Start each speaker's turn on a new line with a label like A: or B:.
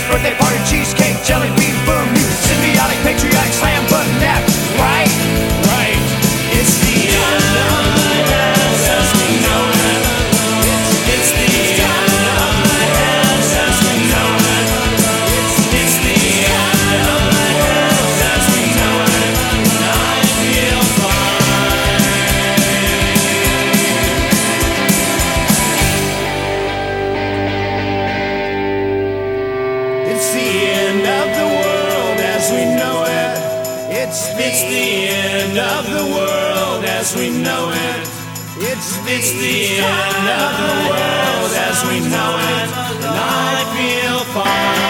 A: birthday party, cheesecake, jelly bean, boom, you symbiotic, patriotic, slam button nap, right? Right. It's the end of the world as we know it. It's the end of the world as we know it. It's the end of the world as we know it. And I feel fine. It's the end of the world as we know it. It's the end of the world as we know it. It's the end of the world as we know it. And I feel fine.